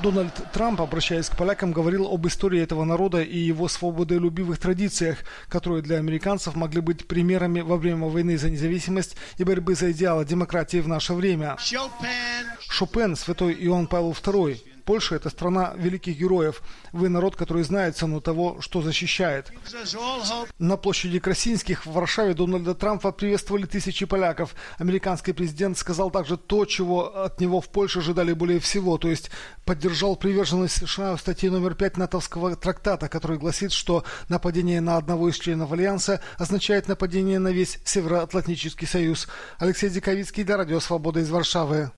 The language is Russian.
Дональд Трамп, обращаясь к полякам, говорил об истории этого народа и его свободолюбивых традициях, которые для американцев могли быть примерами во время войны за независимость и борьбы за идеалы демократии в наше время. Шопен, святой Иоанн Павел II. Польша – это страна великих героев. Вы народ, который знает цену того, что защищает. На площади Красинских в Варшаве Дональда Трампа приветствовали тысячи поляков. Американский президент сказал также то, чего от него в Польше ожидали более всего, то есть поддержал приверженность США статьи номер 5 натовского трактата, который гласит, что нападение на одного из членов Альянса означает нападение на весь Североатлантический союз. Алексей Диковицкий для Радио Свобода из Варшавы.